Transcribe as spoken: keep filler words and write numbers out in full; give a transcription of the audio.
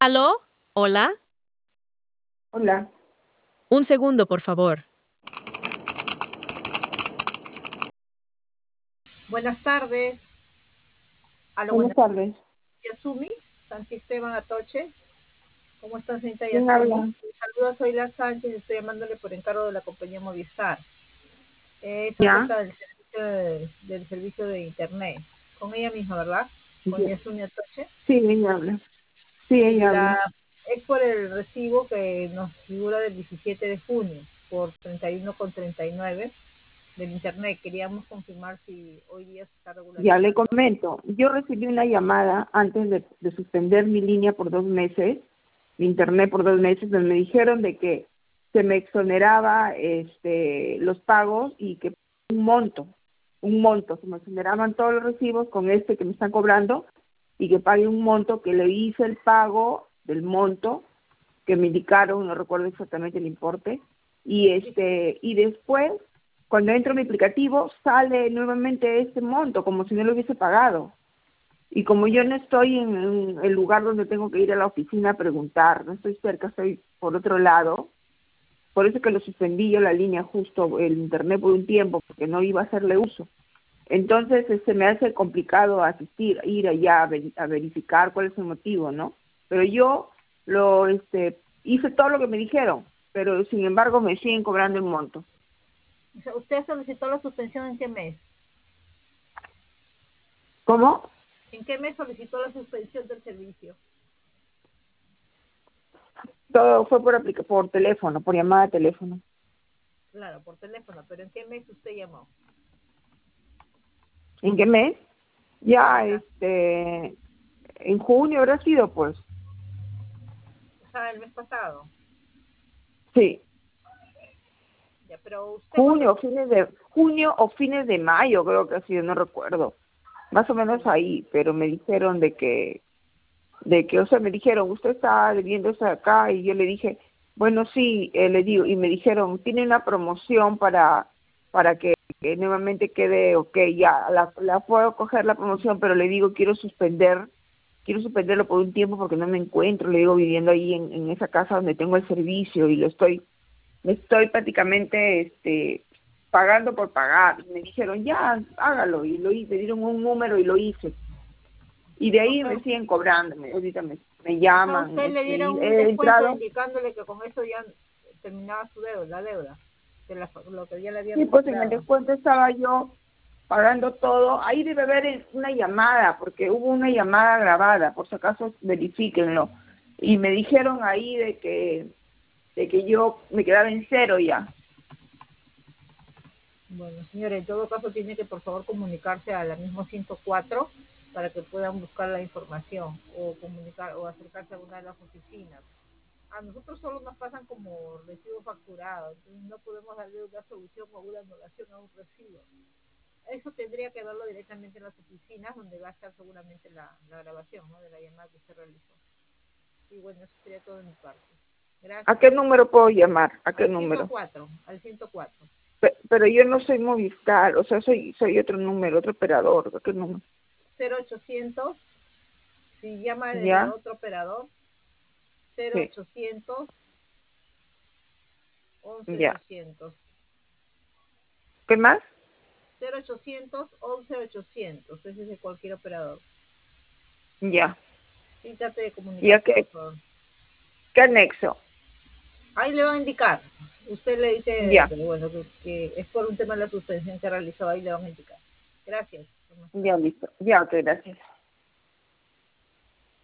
¿Aló? ¿Hola? Hola, Un segundo, por favor. Buenas tardes. A lo buenas buenas tardes. Yasumi, Santi Esteban Atoche. ¿Cómo está, señorita ¿Quién Yasumi? habla? Un saludo, soy La Sánchez, estoy llamándole por encargo de la compañía Movistar. Eh, Es ¿Ya? acerca del servicio de, del servicio de internet. Con ella misma, ¿verdad? Con Ya. Yasumi Atoche. Sí, ella habla. Sí, Y ella la habla. es por el recibo que nos figura del diecisiete de junio por treinta y uno con treinta y nueve del internet. Queríamos confirmar si hoy día se está Ya le regularizando. comento. Yo recibí una llamada antes de, de suspender mi línea por dos meses, mi internet por dos meses, donde me dijeron de que se me exoneraba este, los pagos y que un monto, un monto, se me exoneraban todos los recibos con este que me están cobrando y que pague un monto que le hice el pago del monto que me indicaron, no recuerdo exactamente el importe, y este y después, cuando entro en mi aplicativo, sale nuevamente este monto, como si no lo hubiese pagado. Y como yo no estoy en, en el lugar donde tengo que ir a la oficina a preguntar, no estoy cerca, estoy por otro lado, por eso que lo suspendí yo la línea justo, el internet por un tiempo, porque no iba a hacerle uso. Entonces, este, me hace complicado asistir, ir allá a, ver, a verificar cuál es el motivo, ¿no? Pero yo lo, este, hice todo lo que me dijeron, pero sin embargo me siguen cobrando el monto. O sea, ¿usted solicitó la suspensión en qué mes? ¿Cómo? ¿En qué mes solicitó la suspensión del servicio? Todo fue por aplica por teléfono, por llamada de teléfono. Claro, por teléfono, pero ¿en qué mes usted llamó? ¿En qué mes? Claro, Ya, o sea, este, en junio habrá sido, pues. o sea, el mes pasado. Sí, Ya, pero usted cuando... junio, fines de, junio o fines de mayo creo que ha sido, no recuerdo. Más o menos ahí, pero me dijeron de que de que, o sea, me dijeron, usted está debiendo eso acá, y yo le dije, bueno, sí, eh, le digo, y me dijeron, tiene una promoción para para que, que nuevamente quede, ok, ya, la, la puedo coger la promoción, pero le digo, quiero suspender, quiero suspenderlo por un tiempo porque no me encuentro, le digo, viviendo ahí en, en esa casa donde tengo el servicio y lo estoy, estoy prácticamente, este, pagando por pagar. Y me dijeron, ya, hágalo, y lo hice, me dieron un número y lo hice. Y de O ahí sea, me siguen cobrando, me- ahorita me, me o sea, llaman, usted le este, y dieron un he descuento entrado, indicándole que con eso ya terminaba su deuda, la deuda, de la, lo que ya le sí, habían pues en el dado. descuento estaba yo pagando todo, ahí debe haber una llamada, porque hubo una llamada grabada, por si acaso verifíquenlo, y me dijeron ahí de que, de que yo me quedaba en cero ya. Bueno, señores, en todo caso tiene que por favor comunicarse a la misma ciento cuatro para que puedan buscar la información o comunicar o acercarse a una de las oficinas. A nosotros solo nos pasan como recibo facturado, entonces no podemos darle una solución o una anulación a un recibo. Eso tendría que verlo directamente en las oficinas donde va a estar seguramente la, la grabación, ¿no?, de la llamada que usted realizó. Y bueno, eso sería todo de mi parte. ¿A Gracias. qué número puedo llamar? ¿A qué Al ciento número? cuatro, al ciento cuatro. Pe- Pero yo no soy Movistar, o sea, soy soy otro número, otro operador, ¿a qué número? cero ochocientos, si llama desde ¿Ya? otro operador, cero Sí, ochocientos, once ya. ochocientos. ¿Qué más? cero ochocientos, once ochocientos, ese es de cualquier operador. Ya. Sí, trate de ¿Y a comunicarse, por qué, favor. qué anexo? Ahí le va a indicar. Usted le dice, Ya, bueno, que, que es por un tema de la suspensión que realizó, ahí le van a indicar. Gracias. ya listo. Ya, ok, gracias.